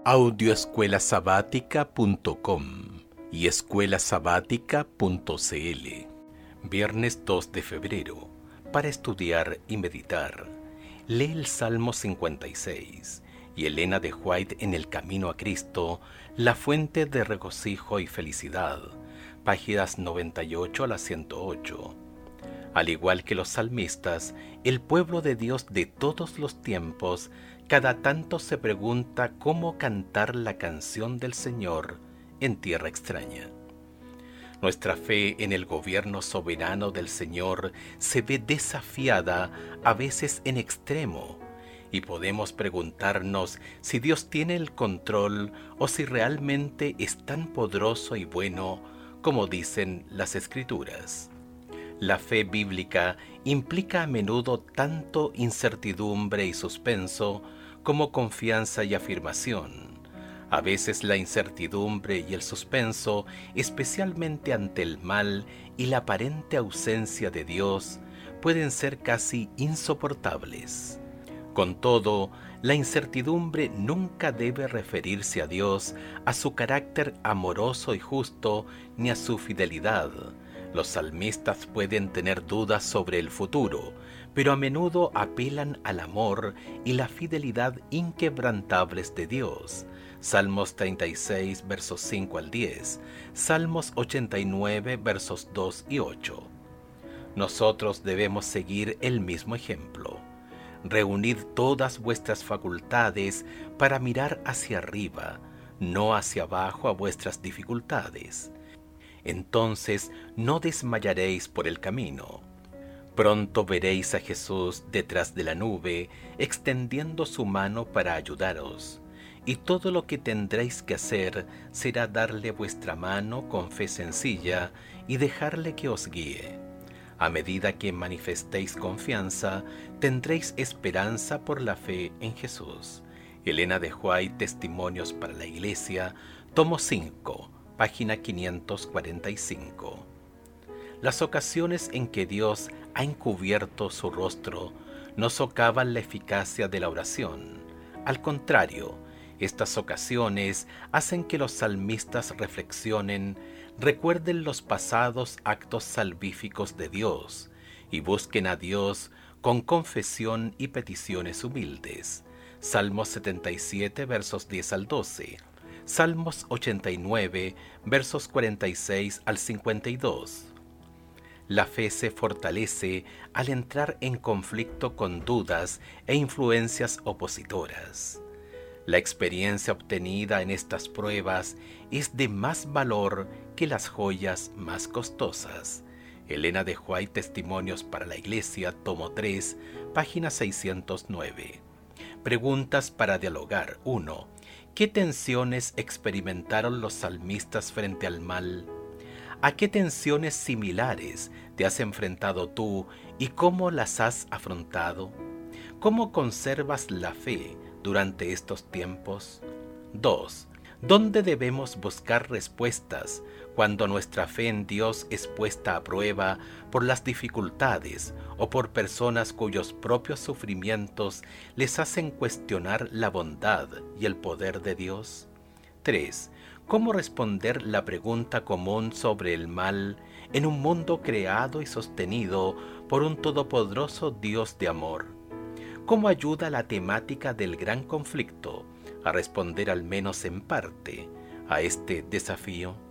Audioescuelasabática.com y escuelasabática.cl. Viernes 2 de febrero, para estudiar y meditar. Lee el Salmo 56 y Elena de White en El Camino a Cristo, la fuente de regocijo y felicidad, páginas 98 a la 108. Al igual que los salmistas, el pueblo de Dios de todos los tiempos cada tanto se pregunta cómo cantar la canción del Señor en tierra extraña. Nuestra fe en el gobierno soberano del Señor se ve desafiada a veces en extremo, y podemos preguntarnos si Dios tiene el control o si realmente es tan poderoso y bueno como dicen las Escrituras. La fe bíblica implica a menudo tanto incertidumbre y suspenso como confianza y afirmación. A veces la incertidumbre y el suspenso, especialmente ante el mal y la aparente ausencia de Dios, pueden ser casi insoportables. Con todo, la incertidumbre nunca debe referirse a Dios, a su carácter amoroso y justo, ni a su fidelidad. Los salmistas pueden tener dudas sobre el futuro, pero a menudo apelan al amor y la fidelidad inquebrantables de Dios. Salmos 36, versos 5 al 10, Salmos 89, versos 2 y 8. Nosotros debemos seguir el mismo ejemplo. Reunid todas vuestras facultades para mirar hacia arriba, no hacia abajo a vuestras dificultades. Entonces no desmayaréis por el camino. Pronto veréis a Jesús detrás de la nube, extendiendo su mano para ayudaros, y todo lo que tendréis que hacer será darle vuestra mano con fe sencilla y dejarle que os guíe. A medida que manifestéis confianza, tendréis esperanza por la fe en Jesús. Elena de White, Testimonios para la Iglesia, tomo 5, página 545. Las ocasiones en que Dios ha encubierto su rostro no socavan la eficacia de la oración. Al contrario, estas ocasiones hacen que los salmistas reflexionen, recuerden los pasados actos salvíficos de Dios y busquen a Dios con confesión y peticiones humildes. Salmos 77, versos 10 al 12. Salmos 89, versos 46 al 52. La fe se fortalece al entrar en conflicto con dudas e influencias opositoras. La experiencia obtenida en estas pruebas es de más valor que las joyas más costosas. Elena de White, Testimonios para la Iglesia, tomo 3, página 609. Preguntas para dialogar. 1. ¿Qué tensiones experimentaron los salmistas frente al mal? ¿A qué tensiones similares te has enfrentado tú y cómo las has afrontado? ¿Cómo conservas la fe durante estos tiempos? 2. ¿Dónde debemos buscar respuestas cuando nuestra fe en Dios es puesta a prueba por las dificultades o por personas cuyos propios sufrimientos les hacen cuestionar la bondad y el poder de Dios? 3. ¿Cómo responder la pregunta común sobre el mal en un mundo creado y sostenido por un todopoderoso Dios de amor? ¿Cómo ayuda la temática del gran conflicto a responder al menos en parte a este desafío?